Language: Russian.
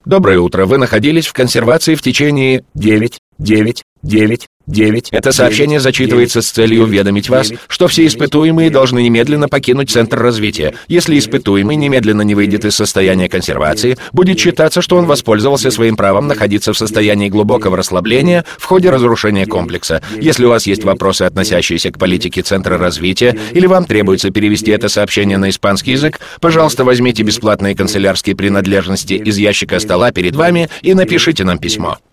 Доброе утро. Вы находились в консервации в течение 9. Это сообщение зачитывается с целью уведомить вас, что все испытуемые должны немедленно покинуть Центр развития. Если испытуемый немедленно не выйдет из состояния консервации, будет считаться, что он воспользовался своим правом находиться в состоянии глубокого расслабления в ходе разрушения комплекса. Если у вас есть вопросы, относящиеся к политике Центра развития, или вам требуется перевести это сообщение на испанский язык, пожалуйста, возьмите бесплатные канцелярские принадлежности из ящика стола перед вами и напишите нам письмо.